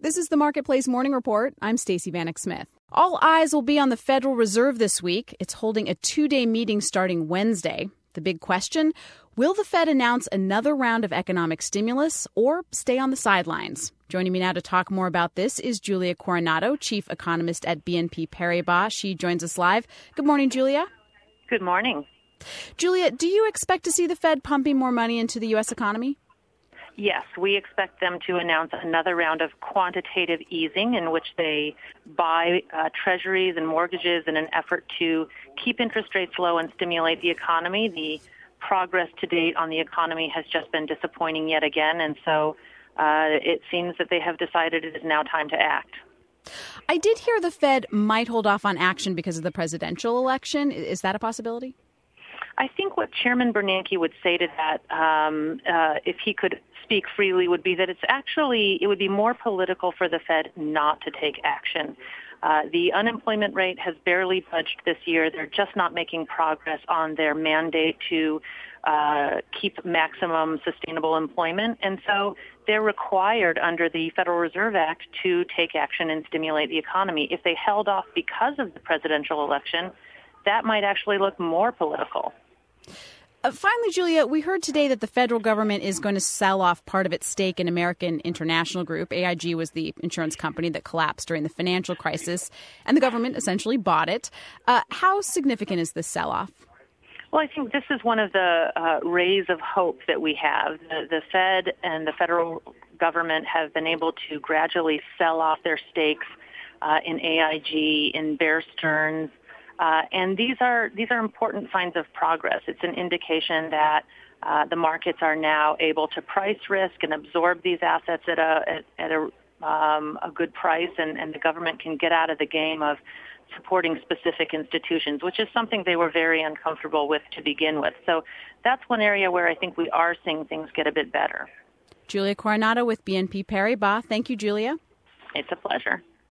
This is the Marketplace Morning Report. I'm Stacey Vanek Smith. All eyes will be on the Federal Reserve this week. It's holding a 2-day meeting starting Wednesday. The big question, will the Fed announce another round of economic stimulus or stay on the sidelines? Joining me now to talk more about this is Julia Coronado, chief economist at BNP Paribas. She joins us live. Good morning, Julia. Good morning. Julia, do you expect to see the Fed pumping more money into the U.S. economy? Yes, we expect them to announce another round of quantitative easing in which they buy treasuries and mortgages in an effort to keep interest rates low and stimulate the economy. The progress to date on the economy has just been disappointing yet again, and so it seems that they have decided it is now time to act. I did hear the Fed might hold off on action because of the presidential election. Is that a possibility? I think what Chairman Bernanke would say to that, if he could speak freely, would be that it would be more political for the Fed not to take action. The unemployment rate has barely budged this year. They're just not making progress on their mandate to keep maximum sustainable employment. And so they're required under the Federal Reserve Act to take action and stimulate the economy. If they held off because of the presidential election, that might actually look more political. Finally, Julia, we heard today that the federal government is going to sell off part of its stake in American International Group. AIG was the insurance company that collapsed during the financial crisis, and the government essentially bought it. How significant is this sell-off? Well, I think this is one of the rays of hope that we have. The Fed and the federal government have been able to gradually sell off their stakes in AIG, in Bear Stearns, and these are important signs of progress. It's an indication that the markets are now able to price risk and absorb these assets at a good price, and the government can get out of the game of supporting specific institutions, which is something they were very uncomfortable with to begin with. So that's one area where I think we are seeing things get a bit better. Julia Coronado with BNP Paribas. Thank you, Julia. It's a pleasure.